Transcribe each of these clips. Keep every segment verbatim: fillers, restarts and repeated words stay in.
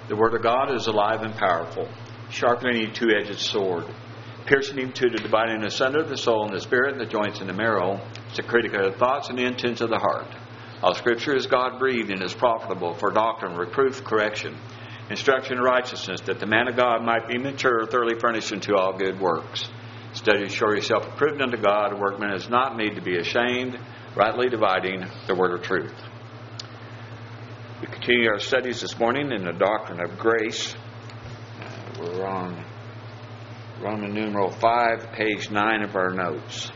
The Word of God is alive and powerful, sharper than any two-edged sword, piercing even to the dividing asunder of the soul and the spirit and the joints and the marrow, it's a critic of the thoughts and the intents of the heart. All Scripture is God-breathed and is profitable for doctrine, reproof, correction, instruction in righteousness, that the man of God might be mature, thoroughly furnished unto all good works. Study to show yourself approved unto God, a workman is not made to be ashamed, rightly dividing the word of truth. We continue our studies this morning in the doctrine of grace. Uh, we're on Roman numeral five, page nine of our notes.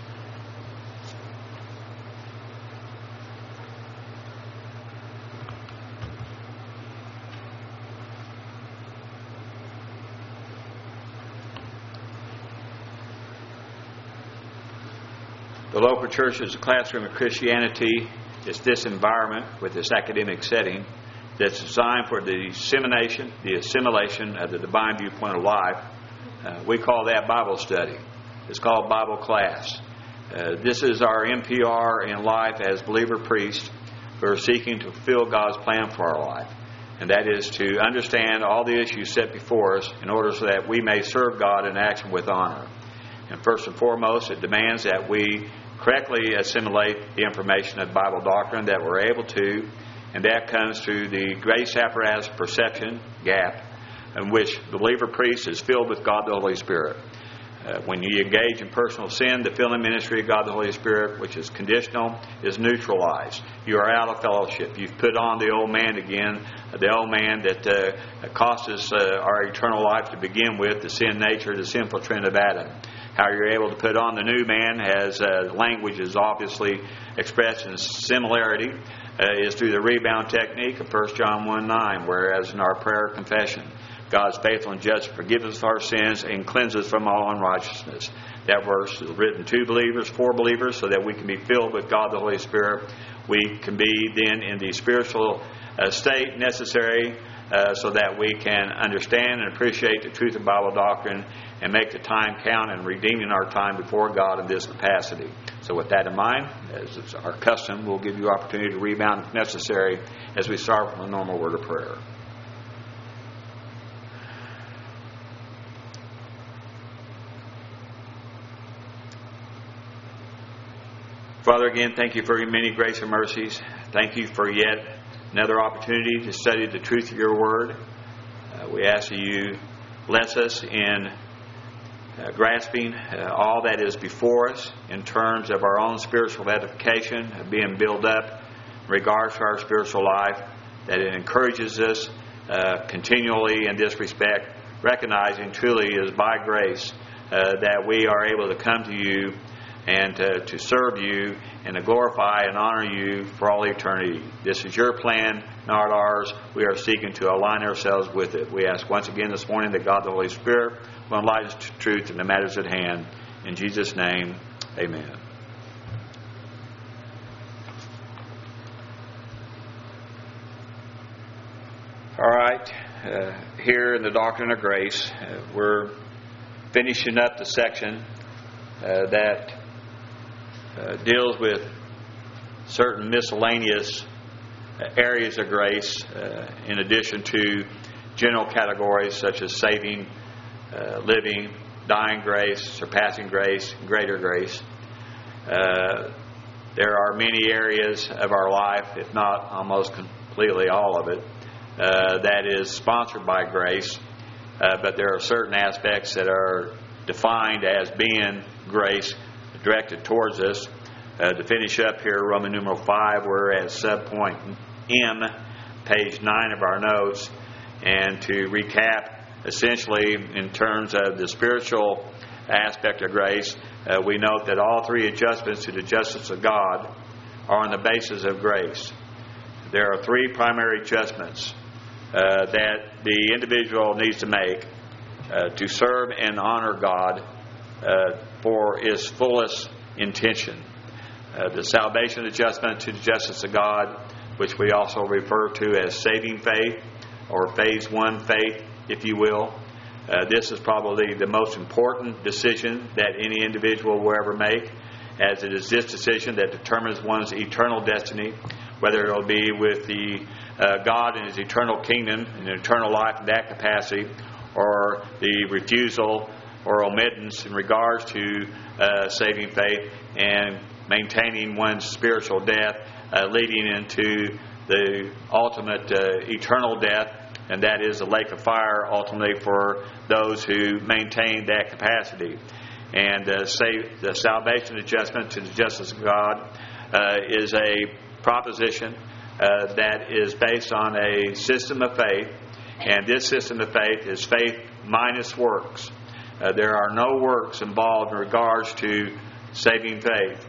The local church is a classroom of Christianity. It's this environment with this academic setting that's designed for the dissemination, the assimilation of the divine viewpoint of life. Uh, we call that Bible study. It's called Bible class. Uh, this is our N P R in life as believer priests who are seeking to fulfill God's plan for our life. And that is to understand all the issues set before us in order so that we may serve God in action with honor. And first and foremost, it demands that we correctly assimilate the information of Bible doctrine that we're able to, and that comes through the grace apparatus perception gap in which the believer priest is filled with God the Holy Spirit. Uh, when you engage in personal sin, the filling ministry of God the Holy Spirit, which is conditional, is neutralized. You are out of fellowship. You've put on the old man again, the old man that uh, cost us uh, our eternal life to begin with, the sin nature, the sinful trend of Adam. How you're able to put on the new man, as uh, language is obviously expressed in similarity, uh, is through the rebound technique of First John one nine, whereas in our prayer confession, God is faithful and just to forgive us our sins and cleanse us from all unrighteousness. That verse is written to believers, for believers, so that we can be filled with God the Holy Spirit. We can be then in the spiritual uh, state necessary uh, so that we can understand and appreciate the truth of Bible doctrine and make the time count in redeeming our time before God in this capacity. So with that in mind, as is our custom, we'll give you opportunity to rebound if necessary as we start with a normal word of prayer. Father, again, thank you for your many grace and mercies. Thank you for yet another opportunity to study the truth of your word. Uh, we ask that you bless us in uh, grasping uh, all that is before us in terms of our own spiritual edification, of being built up in regards to our spiritual life, that it encourages us uh, continually in this respect, recognizing truly it is by grace uh, that we are able to come to you and uh, to serve you and to glorify and honor you for all eternity. This is your plan, not ours. We are seeking to align ourselves with it. We ask once again this morning that God the Holy Spirit will enlighten us to truth in the matters at hand. In Jesus' name, amen. All right, uh, here in the Doctrine of Grace, uh, we're finishing up the section uh, that Uh, deals with certain miscellaneous uh, areas of grace uh, in addition to general categories such as saving, uh, living, dying grace, surpassing grace, greater grace. Uh, there are many areas of our life, if not almost completely all of it, uh, that is sponsored by grace, uh, but there are certain aspects that are defined as being grace directed towards us. Uh, to finish up here, Roman numeral five, we're at subpoint M, page nine of our notes. And to recap, essentially, in terms of the spiritual aspect of grace, uh, we note that all three adjustments to the justice of God are on the basis of grace. There are three primary adjustments uh, that the individual needs to make uh, to serve and honor God uh, for His fullest intention. Uh, the salvation adjustment to the justice of God, which we also refer to as saving faith, or phase one faith, if you will. Uh, this is probably the most important decision that any individual will ever make, as it is this decision that determines one's eternal destiny, whether it'll be with the uh, God in His eternal kingdom and eternal life in that capacity, or the refusal or omittance in regards to uh, saving faith and maintaining one's spiritual death, uh, leading into the ultimate uh, eternal death, and that is the lake of fire ultimately for those who maintain that capacity. And uh, say the salvation adjustment to the justice of God uh, is a proposition uh, that is based on a system of faith, and this system of faith is faith minus works. Uh, there are no works involved in regards to saving faith.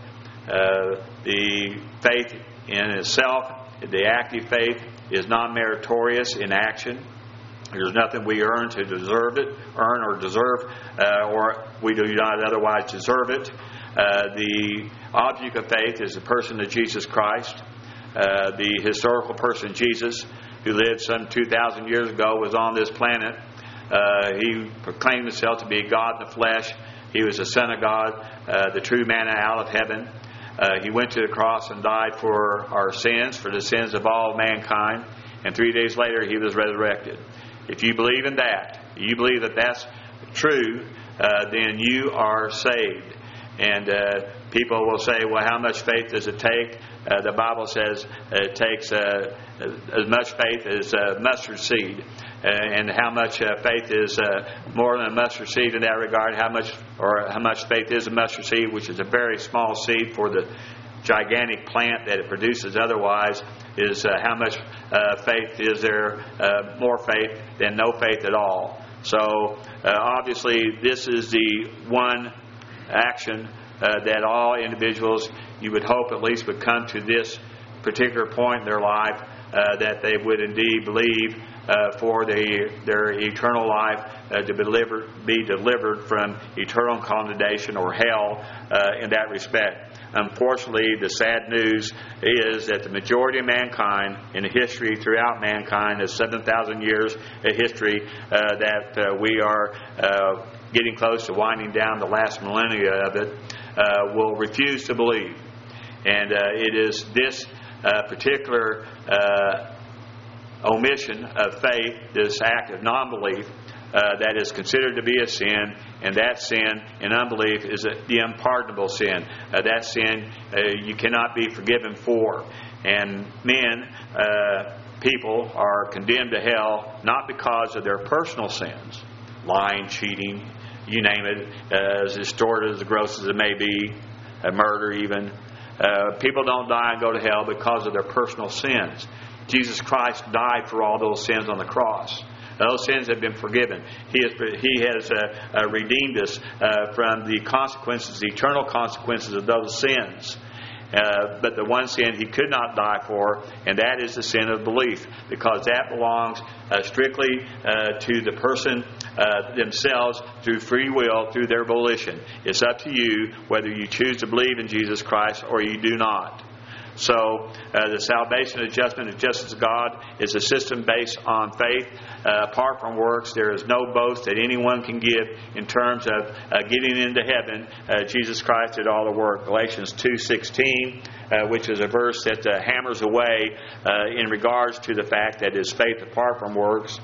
Uh, the faith in itself, the active faith, is non-meritorious in action. There's nothing we earn to deserve it, earn or deserve, uh, or we do not otherwise deserve it. Uh, the object of faith is the person of Jesus Christ. Uh, the historical person Jesus, who lived some two thousand years ago, was on this planet. Uh, he proclaimed himself to be God in the flesh. He was the Son of God, uh, the true manna out of heaven. Uh, he went to the cross and died for our sins, for the sins of all mankind. And three days later, He was resurrected. If you believe in that, you believe that that's true, uh, then you are saved. And uh, people will say, well, how much faith does it take? Uh, the Bible says it takes uh, as much faith as a mustard seed. Uh, and how much uh, faith is uh, more than a mustard seed in that regard? How much, or how much faith is a mustard seed, which is a very small seed for the gigantic plant that it produces otherwise, is uh, how much uh, faith is there, uh, more faith than no faith at all. So uh, obviously this is the one action uh, that all individuals, you would hope at least, would come to this particular point in their life, uh, that they would indeed believe uh, for the, their eternal life uh, to be delivered, be delivered from eternal condemnation or hell uh, in that respect. Unfortunately, the sad news is that the majority of mankind in the history throughout mankind, the seven thousand years of history, uh, that uh, we are uh, getting close to winding down the last millennia of it, uh, will refuse to believe. And uh, it is this uh, particular uh, omission of faith, this act of non-belief, Uh, that is considered to be a sin, and that sin and unbelief is a, the unpardonable sin. Uh, that sin uh, you cannot be forgiven for. And men, uh, people, are condemned to hell not because of their personal sins, lying, cheating, you name it, uh, as distorted, as gross as it may be, uh, murder even. Uh, people don't die and go to hell because of their personal sins. Jesus Christ died for all those sins on the cross. Those sins have been forgiven. He has, he has uh, uh, redeemed us uh, from the consequences, the eternal consequences of those sins. Uh, but the one sin He could not die for, and that is the sin of belief, because that belongs uh, strictly uh, to the person uh, themselves through free will, through their volition. It's up to you whether you choose to believe in Jesus Christ or you do not. So uh, the salvation adjustment of justice of God is a system based on faith. Uh, apart from works, there is no boast that anyone can give in terms of uh, getting into heaven. Uh, Jesus Christ did all the work. Galatians two sixteen, uh, which is a verse that uh, hammers away uh, in regards to the fact that it is faith apart from works.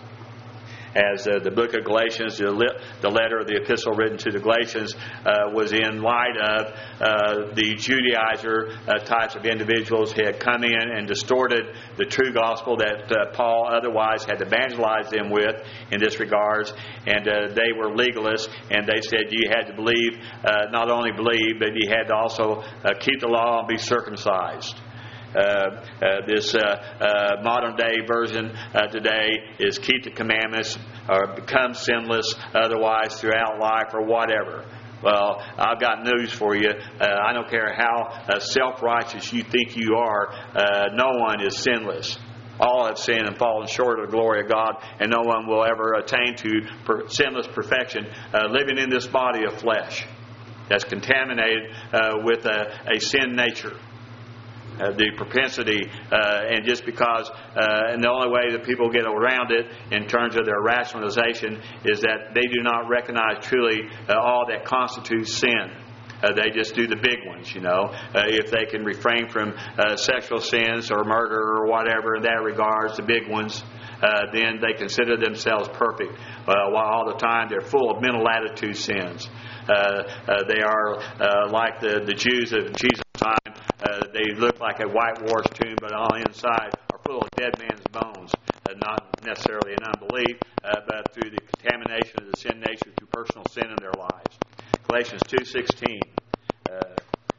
As uh, the book of Galatians, the, li- the letter of the epistle written to the Galatians, uh, was in light of uh, the Judaizer uh, types of individuals who had come in and distorted the true gospel that uh, Paul otherwise had evangelized them with in this regards. And uh, they were legalists, and they said you had to believe, uh, not only believe, but you had to also uh, keep the law and be circumcised. Uh, uh, this uh, uh, modern day version uh, today is keep the commandments or become sinless otherwise throughout life or whatever. Well, I've got news for you. Uh, I don't care how uh, self-righteous you think you are, uh, no one is sinless. All have sinned and fallen short of the glory of God, and no one will ever attain to per- sinless perfection uh, living in this body of flesh that's contaminated uh, with a, a sin nature. Uh, the propensity, uh, and just because, uh, and the only way that people get around it in terms of their rationalization is that they do not recognize truly uh, all that constitutes sin. Uh, they just do the big ones, you know. Uh, if they can refrain from uh, sexual sins or murder or whatever in that regards, the big ones, uh, then they consider themselves perfect. Uh, while all the time they're full of mental attitude sins. Uh, uh, they are uh, like the, the Jews of Jesus' time. Uh, they look like a whitewashed tomb, but on the inside are full of dead man's bones. Uh, not necessarily in unbelief, uh, but through the contamination of the sin nature through personal sin in their lives. Galatians two sixteen. Uh,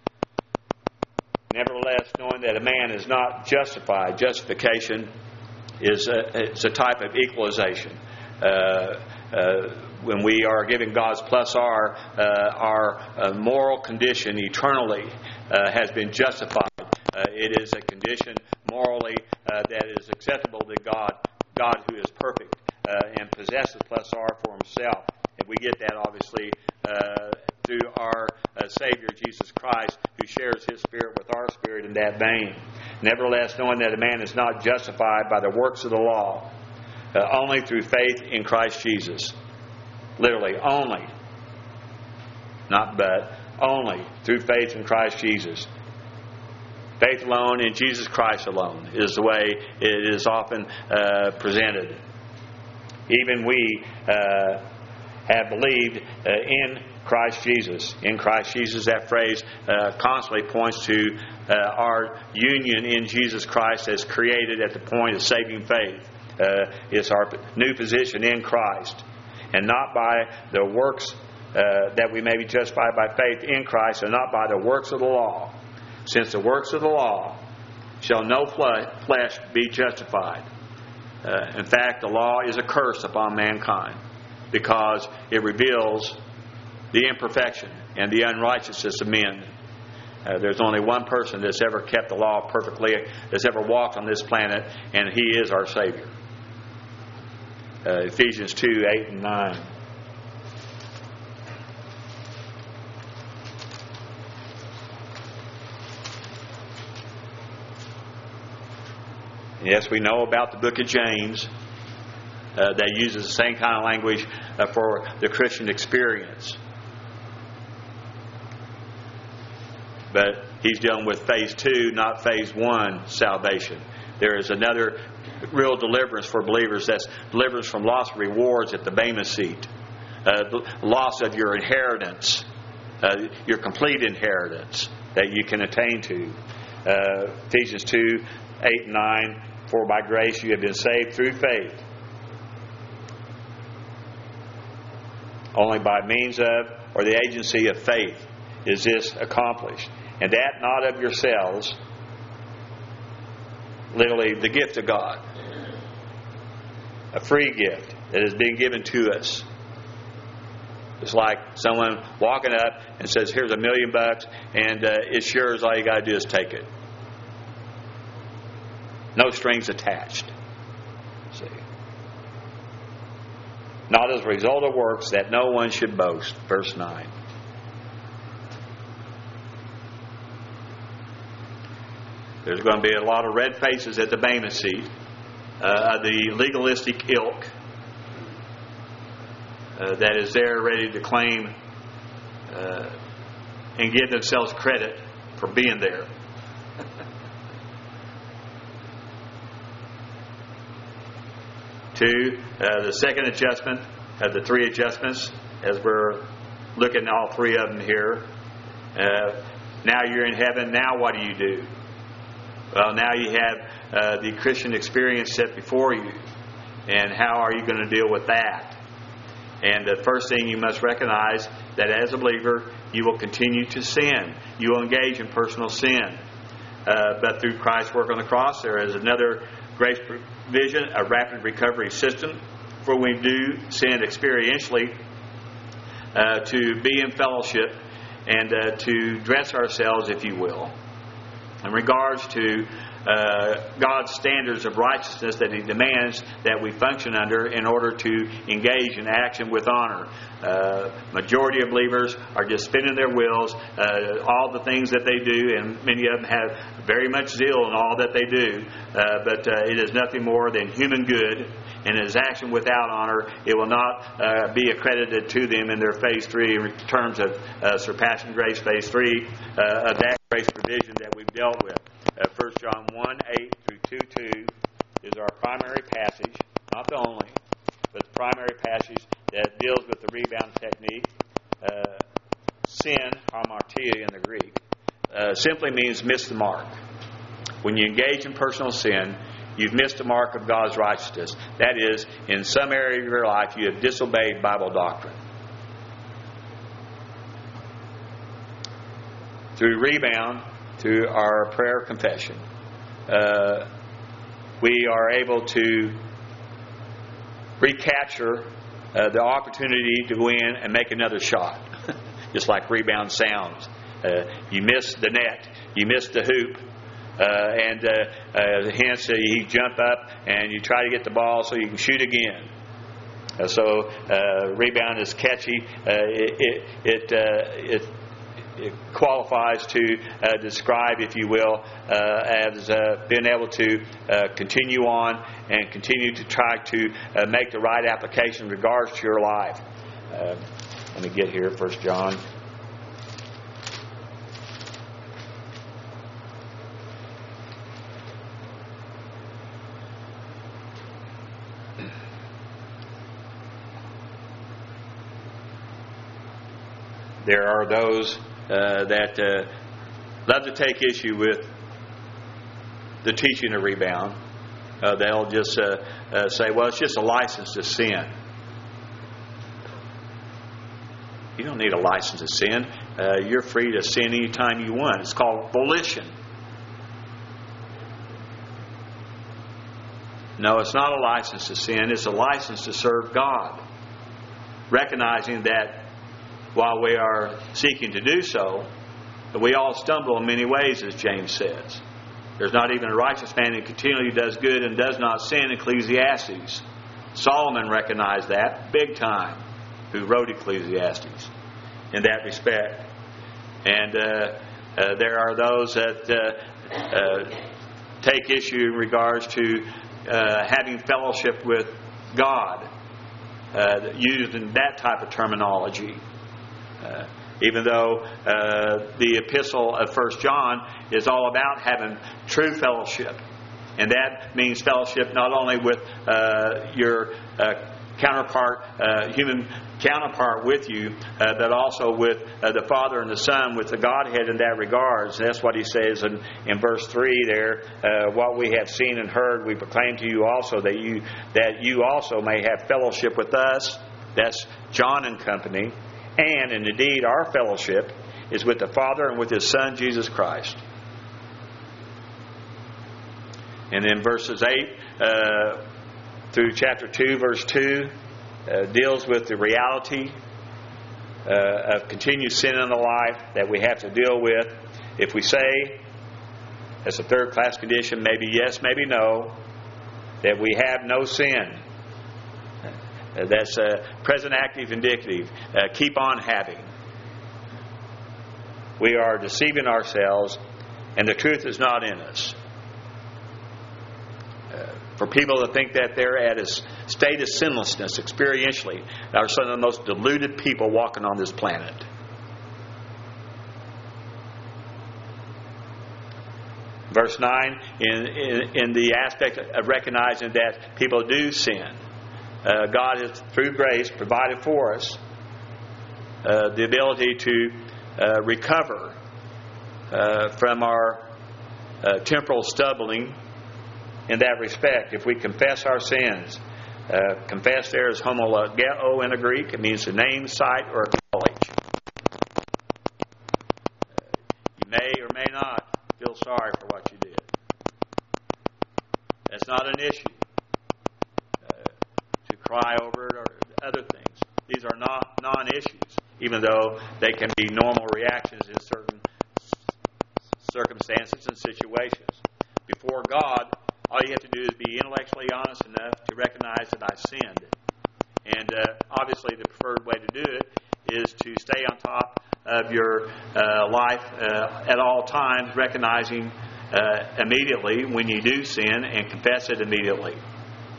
Nevertheless, knowing that a man is not justified, justification is a, it's a type of equalization. Uh, uh, when we are giving God's plus R, uh, our uh, moral condition eternally uh, has been justified. Uh, it is a condition morally uh, that is acceptable to God, God who is perfect uh, and possesses plus R for Himself. And we get that obviously uh, through our uh, Savior Jesus Christ, who shares His Spirit with our spirit in that vein. Nevertheless, knowing that a man is not justified by the works of the law, uh, only through faith in Christ Jesus. Literally, only. Not but, only through faith in Christ Jesus. Faith alone in Jesus Christ alone is the way it is often uh, presented. Even we uh, have believed uh, in Christ Jesus. In Christ Jesus, that phrase uh, constantly points to uh, our union in Jesus Christ as created at the point of saving faith. Uh, it's our new position in Christ. And not by the works uh, that we may be justified by faith in Christ, and not by the works of the law. Since the works of the law shall no flesh be justified. Uh, in fact, the law is a curse upon mankind, because it reveals the imperfection and the unrighteousness of men. Uh, there's only one person that's ever kept the law perfectly, that's ever walked on this planet, and He is our Savior. Uh, Ephesians two, eight and nine. Yes, we know about the book of James. Uh, that uses the same kind of language uh, for the Christian experience. But he's dealing with phase two, not phase one salvation. There is another real deliverance for believers. That's deliverance from lost rewards at the Bema seat. Uh, the loss of your inheritance, uh, your complete inheritance that you can attain to. Uh, Ephesians two, eight and nine. For by grace you have been saved through faith. Only by means of, or the agency of faith, is this accomplished. And that not of yourselves, literally the gift of God. A free gift that is being given to us. It's like someone walking up and says, here's a million bucks, and uh, it's yours, all you got to do is take it. No strings attached. See. Not as a result of works, that no one should boast. Verse nine. There's going to be a lot of red faces at the Bema seat uh, of the legalistic ilk uh, that is there ready to claim uh, and give themselves credit for being there. Two, uh, the second adjustment of the three adjustments, as we're looking at all three of them here. Uh, now you're in heaven, now what do you do? Well, now you have uh, the Christian experience set before you. And how are you going to deal with that? And the first thing you must recognize that as a believer, you will continue to sin. You will engage in personal sin. Uh, but through Christ's work on the cross, there is another grace provision, a rapid recovery system for when we do sin experientially, uh, to be in fellowship and uh, to dress ourselves, if you will, in regards to uh, God's standards of righteousness that He demands that we function under in order to engage in action with honor. Uh, majority of believers are just spinning their wheels, uh, all the things that they do, and many of them have very much zeal in all that they do, uh, but uh, it is nothing more than human good and his action without honor, it will not uh, be accredited to them in their phase three in terms of uh, surpassing grace, phase three uh, of that grace provision that we've dealt with. Uh, First John one, eight through two, two is our primary passage, not the only, but the primary passage that deals with the rebound technique. Uh, sin, hamartia in the Greek, uh, simply means miss the mark. When you engage in personal sin, you've missed the mark of God's righteousness. That is, in some area of your life, you have disobeyed Bible doctrine. Through rebound, through our prayer confession, uh, we are able to recapture uh, the opportunity to go in and make another shot. Just like rebound sounds. Uh, you miss the net. You miss the hoop. Uh, and uh, uh, hence uh, you jump up and you try to get the ball so you can shoot again. Uh, so uh, rebound is catchy. Uh, it it it, uh, it it qualifies to uh, describe, if you will, uh, as uh, being able to uh, continue on and continue to try to uh, make the right application in regards to your life. Uh, let me get here, First John. There are those uh, that uh, love to take issue with the teaching of rebound. Uh, they'll just uh, uh, say, well, it's just a license to sin. You don't need a license to sin. Uh, you're free to sin anytime you want. It's called volition. No, it's not a license to sin. It's a license to serve God. Recognizing that while we are seeking to do so, we all stumble in many ways, as James says. There's not even a righteous man who continually does good and does not sin, Ecclesiastes. Solomon recognized that big time, who wrote Ecclesiastes in that respect. And uh, uh, there are those that uh, uh, take issue in regards to uh, having fellowship with God, uh, using that type of terminology. Uh, even though uh, the epistle of First John is all about having true fellowship. And that means fellowship not only with uh, your uh, counterpart, uh, human counterpart with you, uh, but also with uh, the Father and the Son, with the Godhead in that regards. And that's what he says in, in verse three there. Uh, what we have seen and heard, we proclaim to you also, that you that you also may have fellowship with us. That's John and company. And, and indeed, our fellowship is with the Father and with His Son, Jesus Christ. And then verses eight uh, through chapter two, verse two, uh, deals with the reality uh, of continued sin in the life that we have to deal with. If we say, as a third-class condition, maybe yes, maybe no, that we have no sin. Uh, that's uh, present active indicative. Uh, keep on having. We are deceiving ourselves, and the truth is not in us. Uh, for people to think that they're at a state of sinlessness experientially, are some of the most deluded people walking on this planet. Verse nine, in, in, in the aspect of recognizing that people do sin, uh, God has, through grace, provided for us uh, the ability to uh, recover uh, from our uh, temporal stumbling in that respect. If we confess our sins, uh, confess there is homologeo in the Greek. It means to name, cite, or acknowledge. Uh, you may or may not feel sorry for what you did. That's not an issue. Uh, to cry over it or other things. These are not non-issues, even though they can be normal reactions in certain circumstances and situations. Before God, all you have to do is be intellectually honest enough to recognize that I sinned. And uh, obviously the preferred way to do it is to stay on top of your uh, life uh, at all times, recognizing uh, immediately when you do sin and confess it immediately.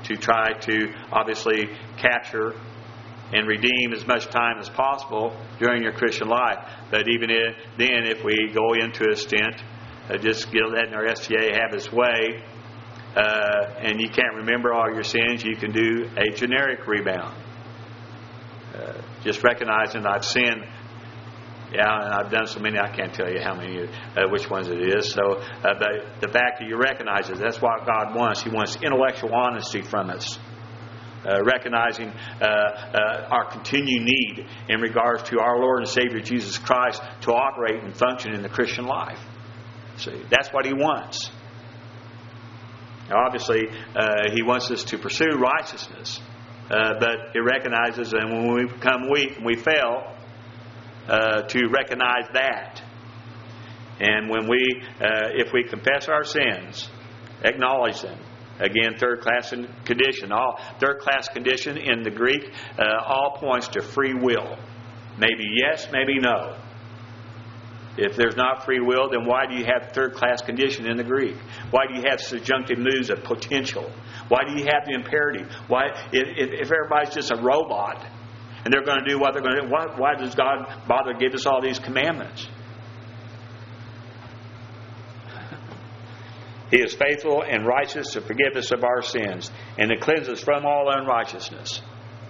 to try to obviously capture and redeem as much time as possible during your Christian life. But even if, then, if we go into a stint, uh, just get letting our S T A have its way, uh, and you can't remember all your sins, you can do a generic rebound. Uh, just recognizing I've sinned. Yeah, and I've done so many, I can't tell you how many, uh, which ones it is. So, uh, but the fact that you recognize it, that's what God wants. He wants intellectual honesty from us. Uh, recognizing uh, uh, our continued need in regards to our Lord and Savior Jesus Christ to operate and function in the Christian life. See, that's what He wants. Now, obviously, uh, He wants us to pursue righteousness, uh, but He recognizes that when we become weak and we fail, uh, to recognize that. And when we, uh, if we confess our sins, acknowledge them. Again, third class condition. All third class condition in the Greek uh, all points to free will. Maybe yes, maybe no. If there's not free will, then why do you have third class condition in the Greek? Why do you have subjunctive moves of potential? Why do you have the imperative? Why, if, if everybody's just a robot and they're going to do what they're going to do, why, why does God bother to give us all these commandments? He is faithful and righteous to forgive us of our sins and to cleanse us from all unrighteousness.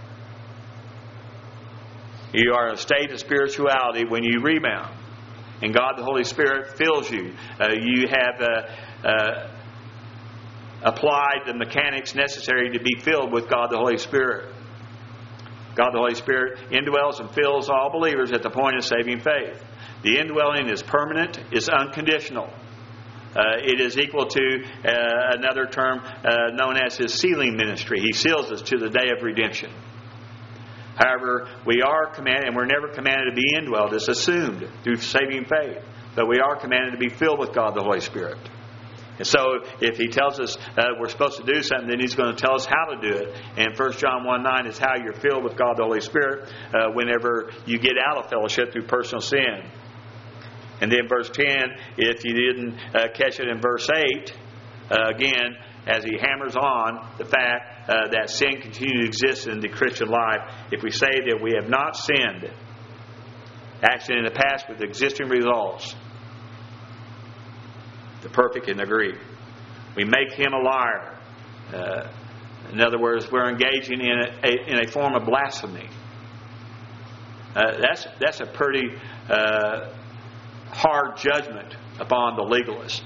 You are in a state of spirituality when you rebound. And God the Holy Spirit fills you. Uh, you have uh, uh, applied the mechanics necessary to be filled with God the Holy Spirit. God the Holy Spirit indwells and fills all believers at the point of saving faith. The indwelling is permanent, is unconditional. Uh, it is equal to uh, another term uh, known as His sealing ministry. He seals us to the day of redemption. However, we are commanded, and we're never commanded to be indwelled. It's assumed through saving faith. But we are commanded to be filled with God the Holy Spirit. And so, if He tells us uh, we're supposed to do something, then He's going to tell us how to do it. And First John one nine is how you're filled with God the Holy Spirit uh, whenever you get out of fellowship through personal sin. And then verse ten, if you didn't uh, catch it in verse eight, uh, again, as he hammers on the fact uh, that sin continues to exist in the Christian life, if we say that we have not sinned, actually in the past with existing results, the perfect in the Greek, we make him a liar. Uh, in other words, we're engaging in a, a, in a form of blasphemy. Uh, that's, that's a pretty uh, hard judgment upon the legalist.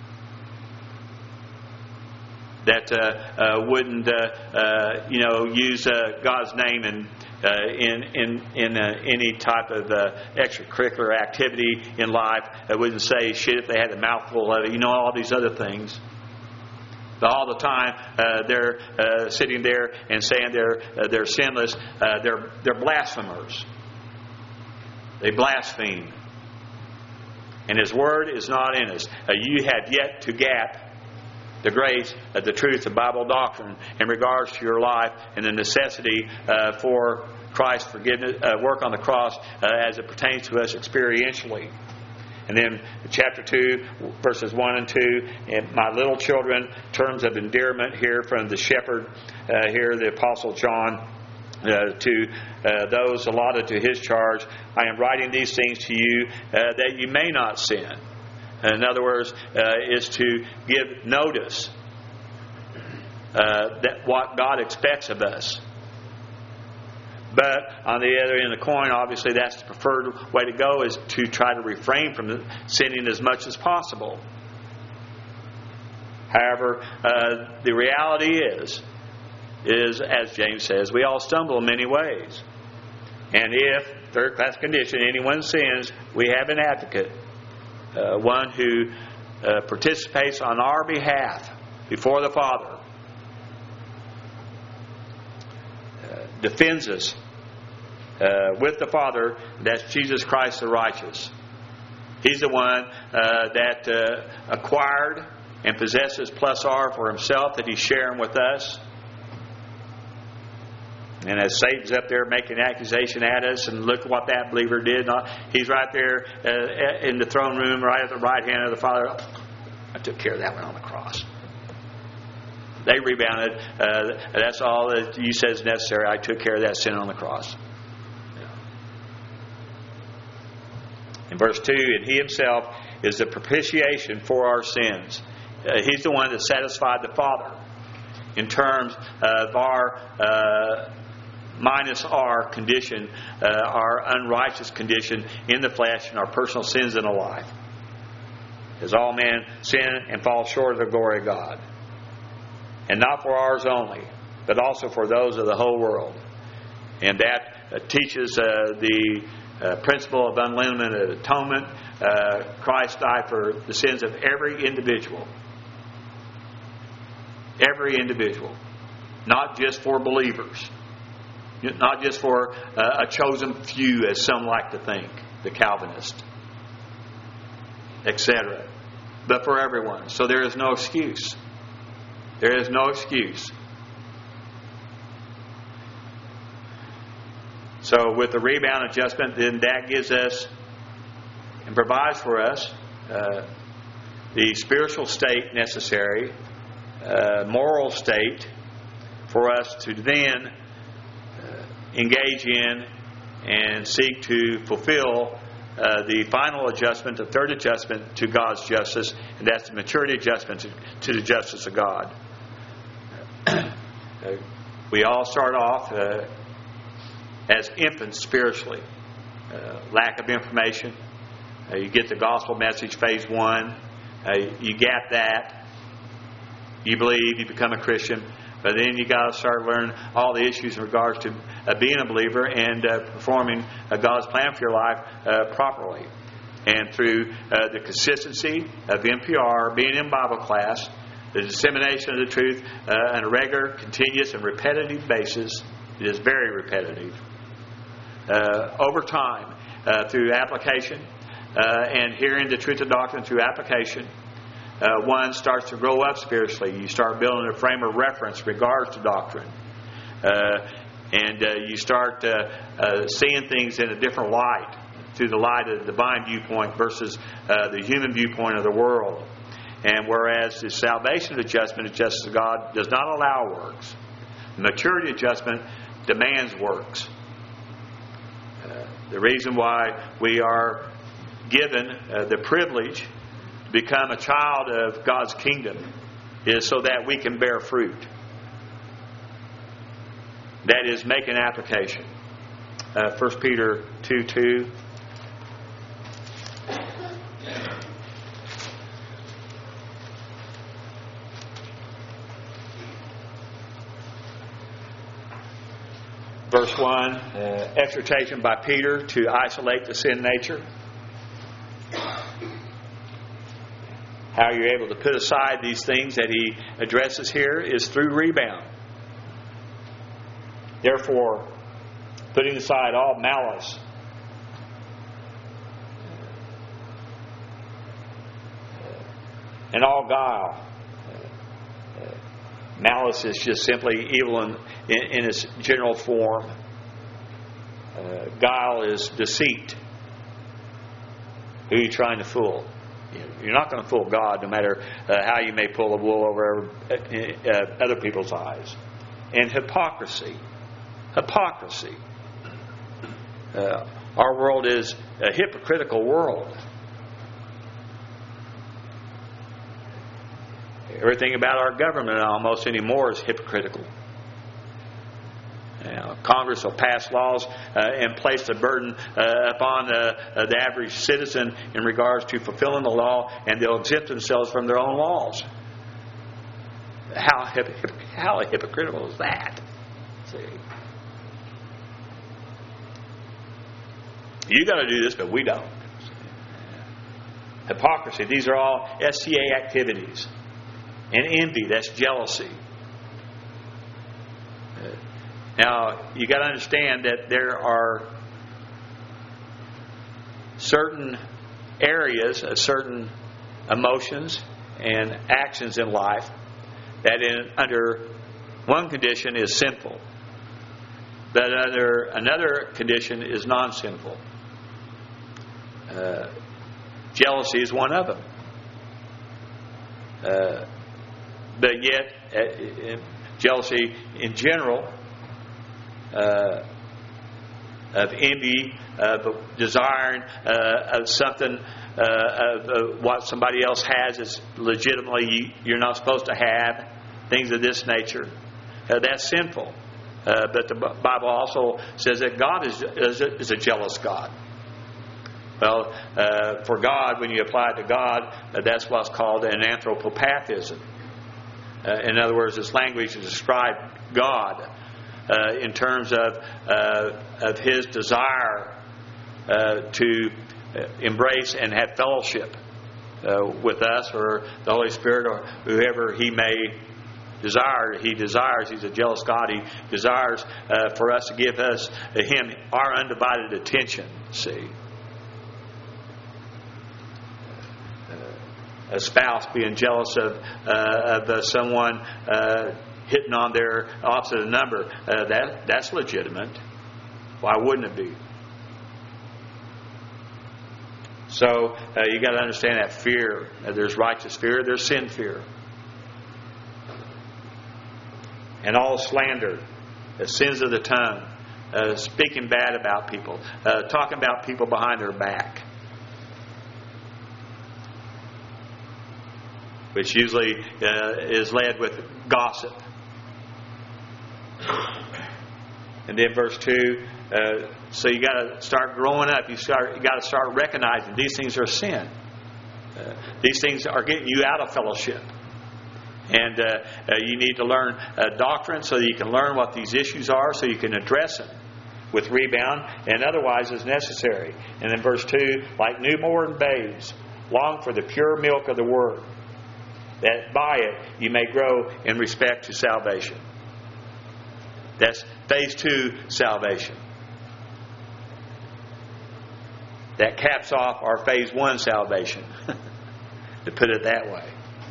That uh, uh, wouldn't, uh, uh, you know, use uh, God's name in uh, in in in uh, any type of uh, extracurricular activity in life. It wouldn't say shit if they had a mouthful of it. You know, all these other things. But all the time uh, they're uh, sitting there and saying they're uh, they're sinless. Uh, they're they're blasphemers. They blaspheme, and His word is not in us. Uh, you have yet to gap the grace, uh, the truth, the Bible doctrine in regards to your life and the necessity uh, for Christ's forgiveness, uh, work on the cross uh, as it pertains to us experientially. And then chapter two, verses one and two, and my little children, terms of endearment here from the shepherd, uh, here the Apostle John, uh, to uh, those allotted to his charge, I am writing these things to you uh, that you may not sin. In other words, uh, is to give notice uh, that what God expects of us. But on the other end of the coin, obviously that's the preferred way to go, is to try to refrain from sinning as much as possible. However, uh, the reality is, is, as James says, we all stumble in many ways. And if, third class condition, anyone sins, we have an advocate. Uh, one who uh, participates on our behalf before the Father, uh, defends us uh, with the Father. That's Jesus Christ the righteous. He's the one uh, that uh, acquired and possesses plus R for Himself, that He's sharing with us. And as Satan's up there making accusation at us, and look what that believer did, he's right there uh, in the throne room, right at the right hand of the Father. I took care of that one on the cross. They rebounded. Uh, that's all that you said is necessary. I took care of that sin on the cross. In verse two, and He Himself is the propitiation for our sins. Uh, he's the one that satisfied the Father in terms of our uh, minus our condition, uh, our unrighteous condition in the flesh and our personal sins in the life. As all men sin and fall short of the glory of God. And not for ours only, but also for those of the whole world. And that uh, teaches uh, the uh, principle of unlimited atonement. Uh, Christ died for the sins of every individual. Every individual. Not just for believers. Not just for uh, a chosen few, as some like to think, the Calvinists, et cetera. But for everyone. So there is no excuse. There is no excuse. So with the rebound adjustment, then that gives us and provides for us uh, the spiritual state necessary, uh, moral state for us to then uh, engage in and seek to fulfill uh, the final adjustment, the third adjustment to God's justice, and that's the maturity adjustment to, to the justice of God. uh, we all start off uh, as infants spiritually. Uh, lack of information. Uh, you get the gospel message, phase one. Uh, you get that. You believe, you become a Christian. But then you got to start learning all the issues in regards to uh, being a believer and uh, performing uh, God's plan for your life uh, properly. And through uh, the consistency of N P R, being in Bible class, the dissemination of the truth uh, on a regular, continuous, and repetitive basis. It is very repetitive. Uh, over time, uh, through application uh, and hearing the truth of doctrine through application, uh, one starts to grow up spiritually. You start building a frame of reference in regards to doctrine. Uh, and uh, you start uh, uh, seeing things in a different light, through the light of the divine viewpoint versus uh, the human viewpoint of the world. And whereas the salvation adjustment, the justice of God, does not allow works, the maturity adjustment demands works. Uh, the reason why we are given uh, the privilege to become a child of God's kingdom is so that we can bear fruit. That is, make an application. Uh, First Peter two two. Verse one, uh, exhortation by Peter to isolate the sin nature. How you're able to put aside these things that he addresses here is through rebound. Therefore, putting aside all malice, and all guile. Malice is just simply evil in, in, in its general form. Uh, guile is deceit. Who are you trying to fool? You're not going to fool God, no matter uh, how you may pull the wool over uh, uh, other people's eyes. And hypocrisy. Hypocrisy. Uh, our world is a hypocritical world. Everything about our government almost anymore is hypocritical. You know, Congress will pass laws uh, and place the burden uh, upon uh, uh, the average citizen in regards to fulfilling the law, and they'll exempt themselves from their own laws. How, hip, hip, how hypocritical is that? See? You got to do this, but we don't. Hypocrisy. These are all S C A activities. And envy, that's jealousy. Now, you got to understand that there are certain areas, uh, certain emotions and actions in life that in, under one condition is sinful, but under another condition is non-sinful. Uh, jealousy is one of them. Uh, but yet, uh, jealousy in general, uh, of envy, of desiring uh, of something, uh, of, of what somebody else has is legitimately you, you're not supposed to have, things of this nature. Uh, that's sinful. Uh, but the Bible also says that God is, is, a, is a jealous God. Well, uh, for God, when you apply it to God, uh, that's what's called an anthropopathism. Uh, in other words, it's language to describe God uh, in terms of uh, of His desire uh, to embrace and have fellowship uh, with us, or the Holy Spirit, or whoever He may desire. He desires. He's a jealous God. He desires uh, for us to give us uh, Him our undivided attention. See. A spouse being jealous of uh, of uh, someone uh, hitting on their opposite number, uh, that that's legitimate. Why wouldn't it be? So uh, you got to understand that fear. Uh, there's righteous fear. There's sin fear, and all slander, the sins of the tongue, uh, speaking bad about people, uh, talking about people behind their back, which usually uh, is led with gossip. And then verse two, uh, so you got to start growing up. You start, you got to start recognizing these things are sin. Uh, these things are getting you out of fellowship, and uh, uh, you need to learn uh, doctrine so that you can learn what these issues are, so you can address them with rebound and otherwise as necessary. And then verse two, like newborn babes, long for the pure milk of the word, that by it you may grow in respect to salvation. That's phase two salvation. That caps off our phase one salvation, to put it that way.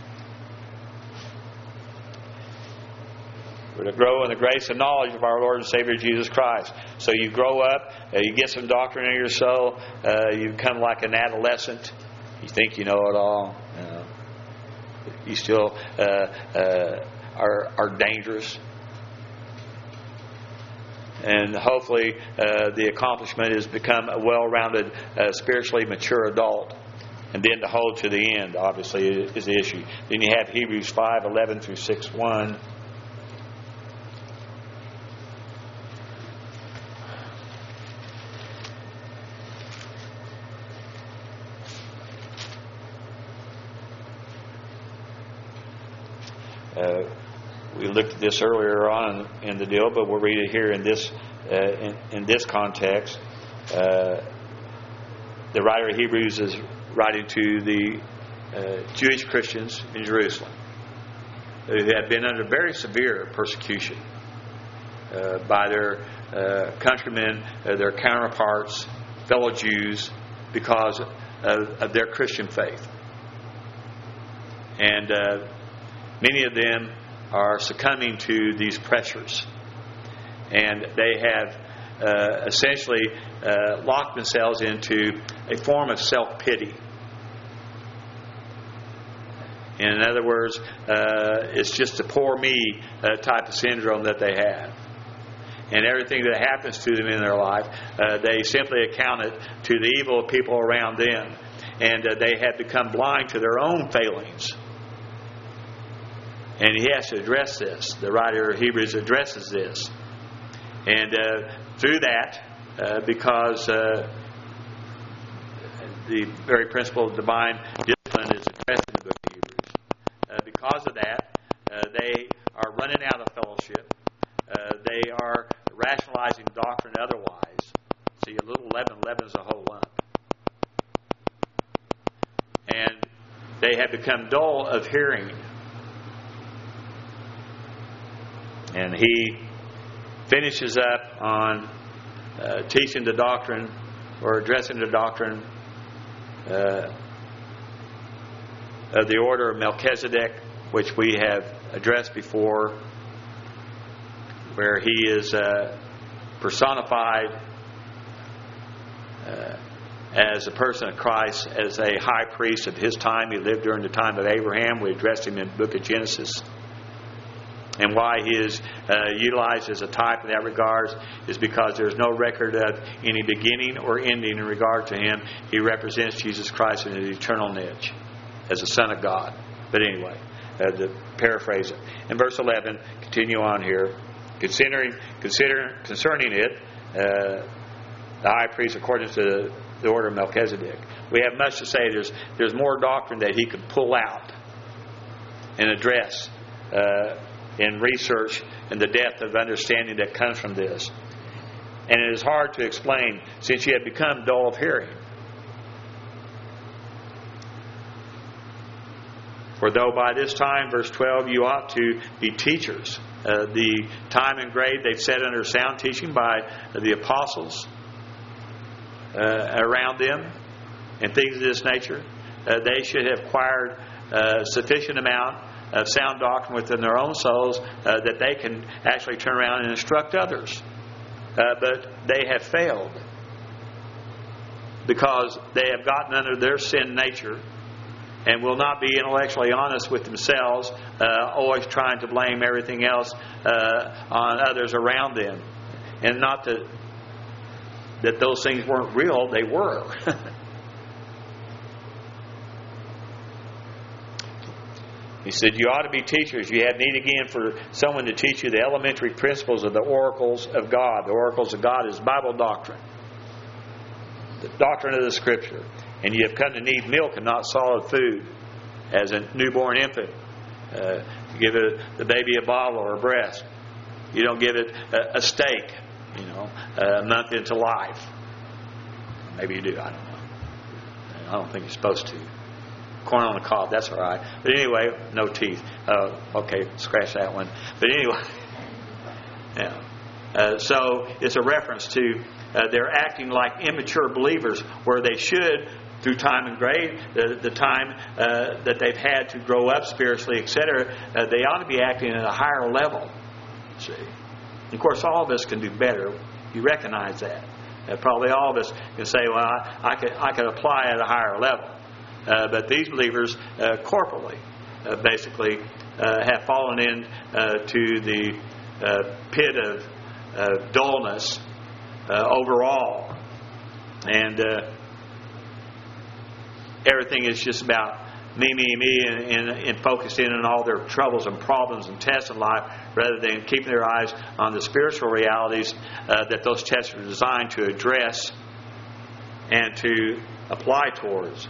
We're to grow in the grace and knowledge of our Lord and Savior Jesus Christ. So you grow up, uh, you get some doctrine in your soul, uh, you become like an adolescent. You think you know it all. You know. You still uh, uh, are, are dangerous. And hopefully uh, the accomplishment is become a well-rounded, uh, spiritually mature adult. And then to hold to the end, obviously, is the issue. Then you have Hebrews five eleven through six one. Uh, we looked at this earlier on in, in the deal, but we'll read it here in this uh, in, in this context. Uh, the writer of Hebrews is writing to the uh, Jewish Christians in Jerusalem who had been under very severe persecution uh, by their uh, countrymen, uh, their counterparts, fellow Jews, because of, of their Christian faith. And uh, many of them are succumbing to these pressures. And they have uh, essentially uh, locked themselves into a form of self-pity. In other words, uh, it's just a poor me uh, type of syndrome that they have. And everything that happens to them in their life, uh, they simply account it to the evil of people around them. And uh, they have become blind to their own failings. And he has to address this. The writer of Hebrews addresses this. And uh, through that, uh, because uh, the very principle of divine discipline is addressed in the book of Hebrews, uh, because of that, uh, they are running out of fellowship. Uh, they are rationalizing doctrine otherwise. See, a little leaven leavens a whole lump. And they have become dull of hearing. And he finishes up on uh, teaching the doctrine, or addressing the doctrine uh, of the order of Melchizedek, which we have addressed before, where he is uh, personified uh, as a person of Christ, as a high priest of his time. He lived during the time of Abraham. We addressed him in the book of Genesis. And why he is uh, utilized as a type in that regard is because there's no record of any beginning or ending in regard to him. He represents Jesus Christ in his eternal niche as the Son of God. But anyway, uh, to paraphrase it. In verse eleven, continue on here. Considering, consider, concerning it, uh, the high priest according to the, the order of Melchizedek. We have much to say. There's, there's more doctrine that he could pull out and address uh, in research and the depth of understanding that comes from this. And it is hard to explain since you have become dull of hearing. For though by this time, verse twelve, you ought to be teachers. Uh, the time and grade they've set under sound teaching by the apostles uh, around them and things of this nature. Uh, they should have acquired a sufficient amount of sound doctrine within their own souls uh, that they can actually turn around and instruct others. Uh, but they have failed because they have gotten under their sin nature and will not be intellectually honest with themselves, uh, always trying to blame everything else uh, on others around them. And not that, that those things weren't real, they were. He said, you ought to be teachers. You have need again for someone to teach you the elementary principles of the oracles of God. The oracles of God is Bible doctrine, the doctrine of the Scripture. And you have come to need milk and not solid food, as a newborn infant. Uh, you give it, the baby a bottle or a breast. You don't give it a, a steak, you know, a month into life. Maybe you do, I don't know. I don't think you're supposed to. Corn on the cob, that's all right. But anyway, no teeth. Uh, okay, scratch that one. But anyway, yeah. Uh, so it's a reference to uh, they're acting like immature believers, where they should, through time and grade, the, the time uh, that they've had to grow up spiritually, et cetera, uh, they ought to be acting at a higher level. See, and of course, all of us can do better. You recognize that. Uh, probably all of us can say, "Well, I, I could I could apply at a higher level." Uh, but these believers, uh, corporally, uh, basically, uh, have fallen in uh, to the uh, pit of uh, dullness uh, overall, and uh, everything is just about me, me, me, and, and, and focused in on all their troubles and problems and tests in life, rather than keeping their eyes on the spiritual realities uh, that those tests are designed to address and to apply towards.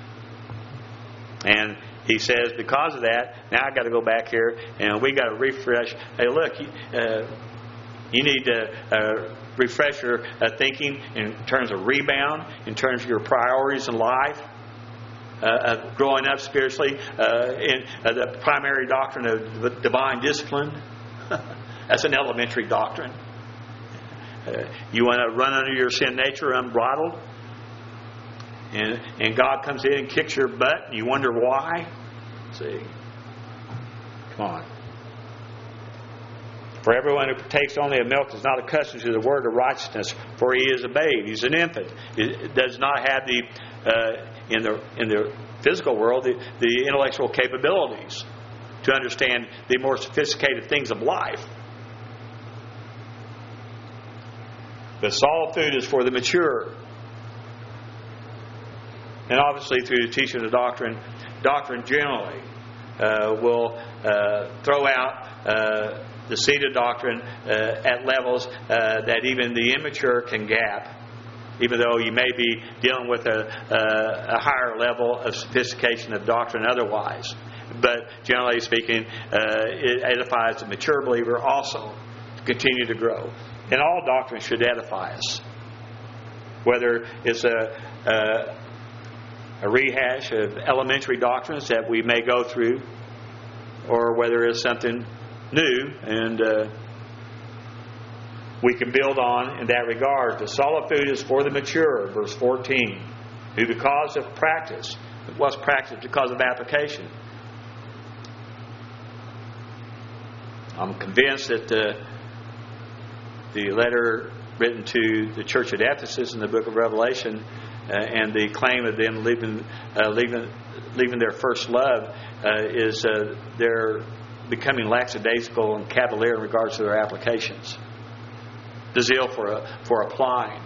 And he says, because of that, now I've got to go back here and we got to refresh. Hey, look, you, uh, you need to uh, refresh your uh, thinking in terms of rebound, in terms of your priorities in life. Uh, uh, growing up spiritually uh, in uh, the primary doctrine of divine discipline. That's an elementary doctrine. Uh, you want to run under your sin nature unbridled, and and God comes in and kicks your butt, and you wonder why. See, come on. For everyone who partakes only of milk is not accustomed to the word of righteousness, for he is a babe. He's an infant. It does not have the uh, in the in the physical world the, the intellectual capabilities to understand the more sophisticated things of life. The solid food is for the mature. And obviously through the teaching of doctrine, doctrine generally uh, will uh, throw out uh, the seed of doctrine uh, at levels uh, that even the immature can gap, even though you may be dealing with a, a, a higher level of sophistication of doctrine otherwise. But generally speaking, uh, it edifies the mature believer also to continue to grow. And all doctrine should edify us. Whether it's a, a, a rehash of elementary doctrines that we may go through, or whether it's something new and uh, we can build on in that regard. The solid food is for the mature, verse fourteen, who because of practice, it was practice because of application. I'm convinced that the, the letter written to the church at Ephesus in the book of Revelation uh, and the claim of them leaving, uh, leaving, leaving their first love uh, is uh, their becoming lackadaisical and cavalier in regards to their applications. The zeal for, uh, for applying.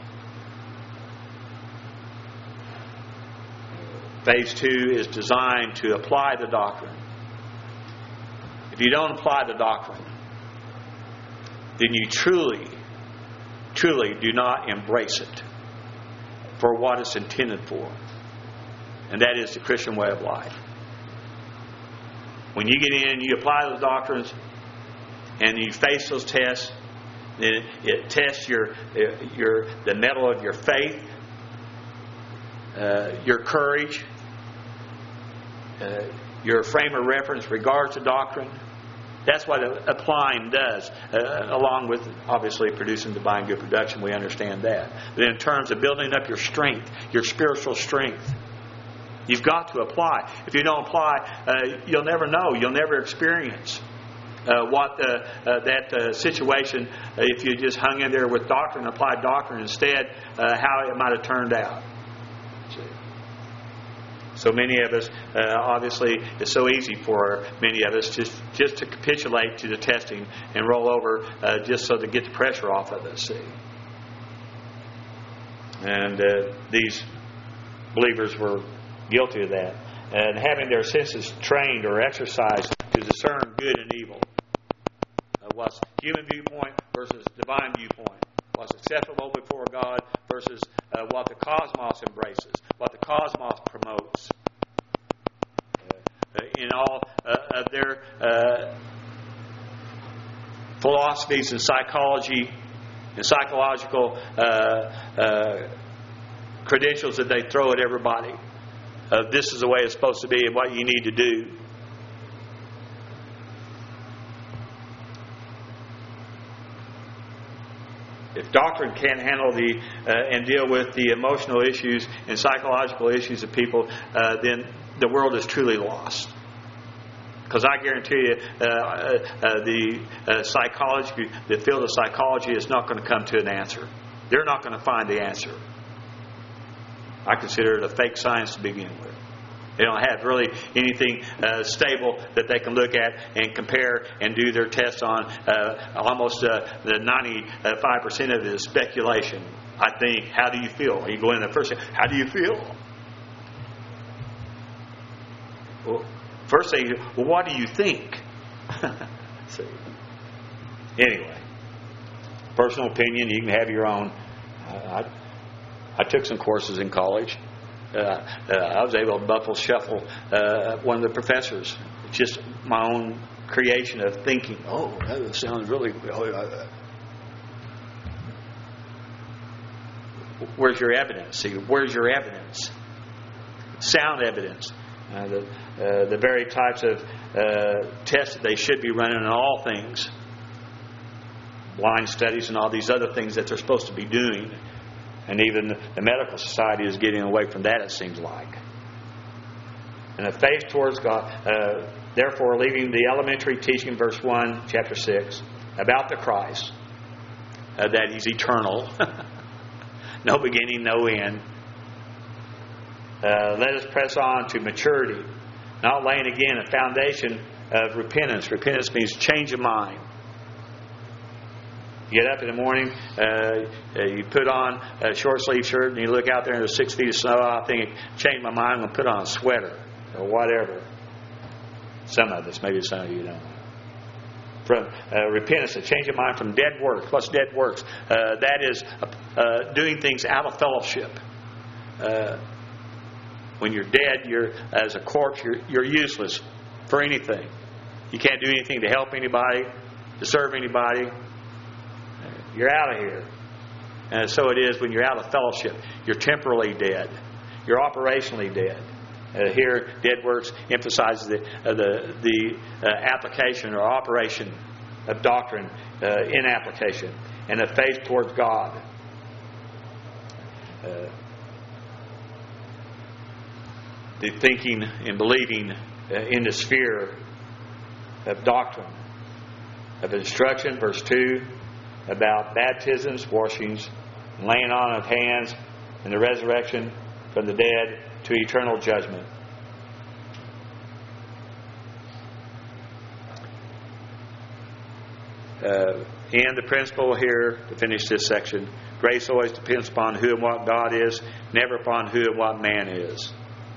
Phase two is designed to apply the doctrine. If you don't apply the doctrine, then you truly, truly do not embrace it for what it's intended for. And that is the Christian way of life. When you get in, you apply those doctrines, and you face those tests, then it, it tests your, your, the mettle of your faith, uh, your courage, uh, your frame of reference regards to doctrine. That's what applying does, uh, along with obviously producing divine good production. We understand that. But in terms of building up your strength, your spiritual strength, you've got to apply. If you don't apply, uh, you'll never know. You'll never experience uh, what the, uh, that uh, situation, uh, if you just hung in there with doctrine, applied doctrine instead, uh, how it might have turned out. So many of us, uh, obviously, it's so easy for many of us just, just to capitulate to the testing and roll over uh, just so to get the pressure off of us, see. And uh, these believers were guilty of that. And having their senses trained or exercised to discern good and evil. Uh, what's human viewpoint versus divine viewpoint. What's acceptable before God versus uh, what the cosmos embraces, what the cosmos promotes. Uh, in all uh, of their uh, philosophies and psychology and psychological uh, uh, credentials that they throw at everybody. Uh, this is the way it's supposed to be and what you need to do. If doctrine can't handle the uh, and deal with the emotional issues and psychological issues of people, uh, then the world is truly lost. Because I guarantee you, uh, uh, the uh, psychology, the field of psychology is not going to come to an answer. They're not going to find the answer. I consider it a fake science to begin with. They don't have really anything uh, stable that they can look at and compare and do their tests on. Uh, almost uh, the ninety-five percent of it is speculation. I think, how do you feel? You go in the first thing, how do you feel? Well, first thing, well, what do you think? See. Anyway, personal opinion, you can have your own. Uh, I, I took some courses in college. Uh, uh, I was able to buffle shuffle uh, one of the professors. It's just my own creation of thinking. Oh, that sounds really good. Where's your evidence? See, where's your evidence? Sound evidence. Uh, the, uh, the very types of uh, tests that they should be running on all things. Blind studies and all these other things that they're supposed to be doing. And even the medical society is getting away from that, it seems like. And the faith towards God, uh, therefore leaving the elementary teaching, verse one, chapter six, about the Christ, uh, that He's eternal, no beginning, no end. Uh, let us press on to maturity, not laying again a foundation of repentance. Repentance means change of mind. You get up in the morning, uh, you put on a short sleeve shirt, and you look out there and there's six feet of snow. I think, change my mind, I'm going to put on a sweater or whatever. Some of us, maybe some of you don't. From uh, repentance, a change of mind from dead works. What's dead works? Uh, that is uh, doing things out of fellowship. Uh, when you're dead, you're as a corpse, you're, you're useless for anything. You can't do anything to help anybody, to serve anybody. You're out of here. And so it is when you're out of fellowship. You're temporally dead. You're operationally dead. Uh, here, dead works emphasizes the uh, the, the uh, application or operation of doctrine uh, in application and of faith towards God. Uh, the thinking and believing uh, in the sphere of doctrine, of instruction, verse two. About baptisms, washings, laying on of hands, and the resurrection from the dead to eternal judgment. Uh, and the principle here, to finish this section, grace always depends upon who and what God is, never upon who and what man is.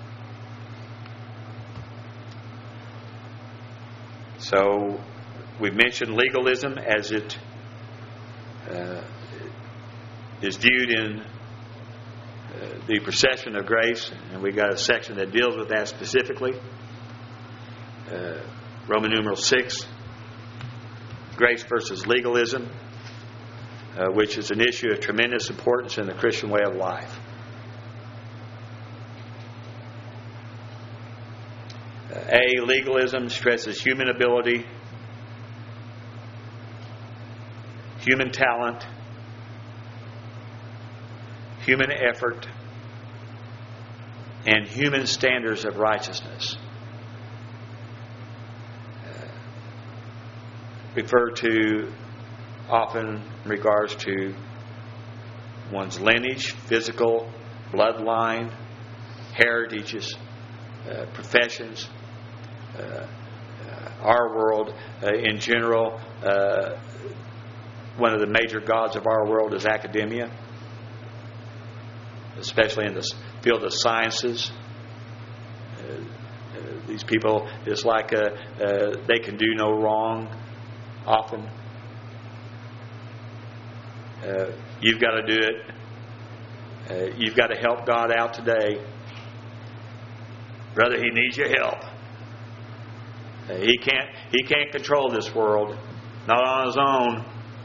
So, we've mentioned legalism as it uh, is viewed in uh, the procession of grace, and we've got a section that deals with that specifically. Uh, Roman numeral six, grace versus legalism, uh, which is an issue of tremendous importance in the Christian way of life. Uh, A, legalism stresses human ability, human talent, human effort, and human standards of righteousness. Referred to often in regards to one's lineage, physical, bloodline, heritages, uh, professions, uh, uh, our world uh, in general. Uh, one of the major gods of our world is academia, especially in the field of sciences. Uh, uh, these people, it's like uh, uh, they can do no wrong. Often, uh, you've got to do it. Uh, you've got to help God out today. Brother, He needs your help. Uh, he can't. He can't control this world, not on His own.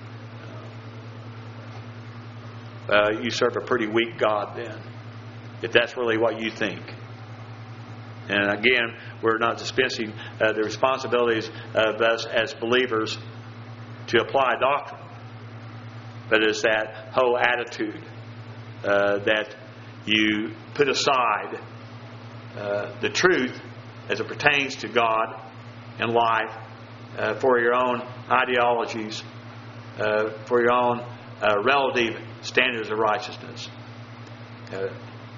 Uh, you serve a pretty weak God, then, if that's really what you think. And again, we're not dispensing uh, the responsibilities of us as believers to apply doctrine. But it's that whole attitude uh, that you put aside uh, the truth as it pertains to God and life uh, for your own ideologies, uh, for your own uh, relative standards of righteousness. Uh,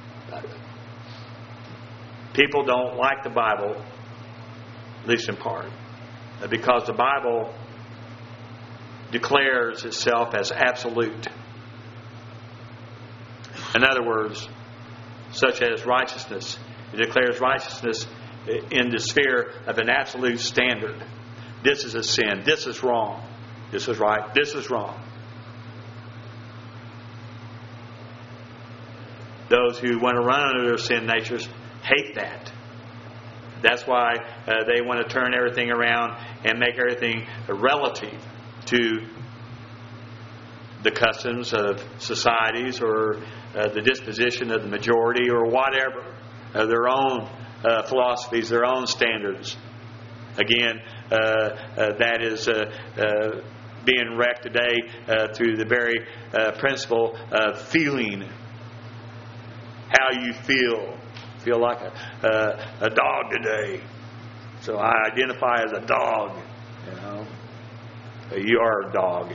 People don't like the Bible, at least in part, because the Bible declares itself as absolute. In other words, such as righteousness. It declares righteousness in the sphere of an absolute standard. This is a sin. This is wrong. This is right. This is wrong. Those who want to run under their sin natures hate that. That's why uh, they want to turn everything around and make everything relative to the customs of societies or uh, the disposition of the majority or whatever, uh, their own uh, philosophies, their own standards. Again, uh, uh, that is uh, uh, being wrecked today uh, through the very uh, principle of feeling. How you feel. Feel like a, uh, a dog today. So I identify as a dog. You know, you are a dog.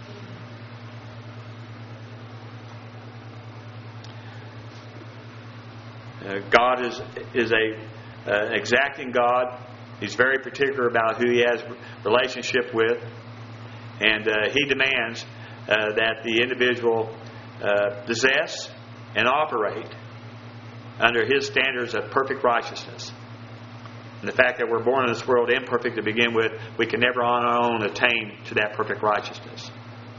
Uh, God is is a uh, exacting God. He's very particular about who He has relationship with, and uh, He demands uh, that the individual uh, possess and operate under His standards of perfect righteousness. And the fact that we're born in this world imperfect to begin with, we can never on our own attain to that perfect righteousness.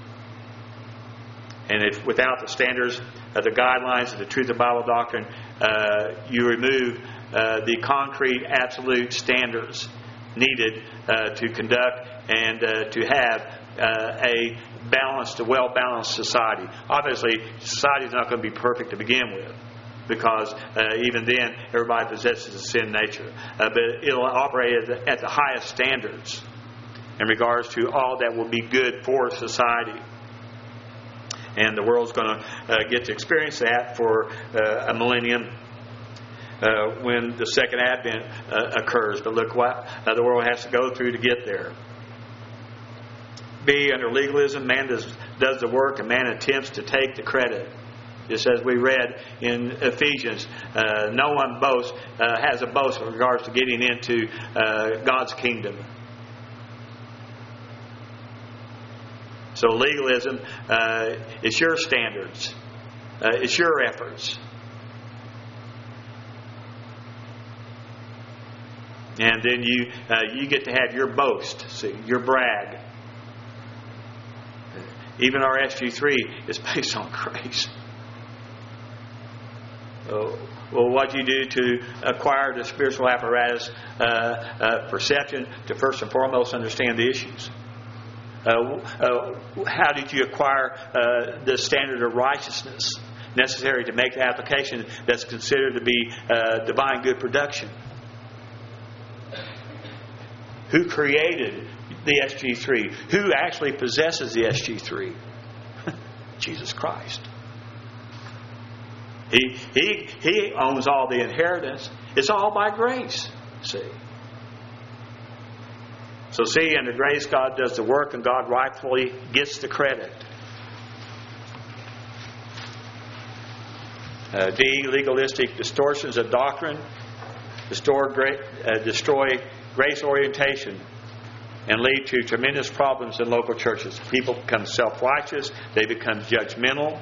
And if without the standards of the guidelines of the truth of Bible doctrine, uh, you remove uh, the concrete, absolute standards needed uh, to conduct and uh, to have uh, a balanced, a well-balanced society. Obviously, society is not going to be perfect to begin with, because uh, even then everybody possesses a sin nature. Uh, but it'll operate at the, at the highest standards in regards to all that will be good for society. And the world's going to uh, get to experience that for uh, a millennium uh, when the second advent uh, occurs. But look what uh, the world has to go through to get there. B, under legalism, man does, does the work and man attempts to take the credit. Just as we read in Ephesians, uh, no one boasts, uh, has a boast in regards to getting into uh, God's kingdom. So legalism uh, is your standards. Uh, it's your efforts. And then you uh, you get to have your boast, see, your brag. Even our S G three is based on grace. Oh, well, what do you do to acquire the spiritual apparatus uh, uh, perception? To first and foremost understand the issues. Uh, uh, how did you acquire uh, the standard of righteousness necessary to make the application that's considered to be uh, divine good production? Who created the S G three? Who actually possesses the S G three? Jesus Christ. He, he, he owns all the inheritance. It's all by grace. See? So see, under grace, God does the work and God rightfully gets the credit. Uh, D. Legalistic distortions of doctrine destroy, uh, destroy grace orientation and lead to tremendous problems in local churches. People become self-righteous. They become judgmental.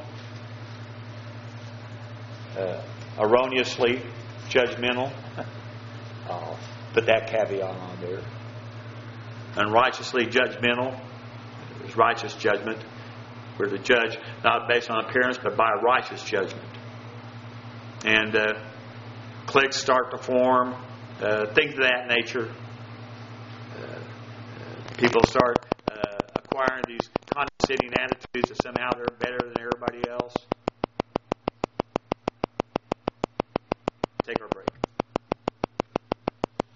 Uh, erroneously judgmental. I'll put that caveat on there. Unrighteously judgmental. There's righteous judgment. We're to judge not based on appearance, but by a righteous judgment. And uh, cliques start to form. Uh, things of that nature. People start uh, acquiring these condescending attitudes that somehow they're better than everybody else.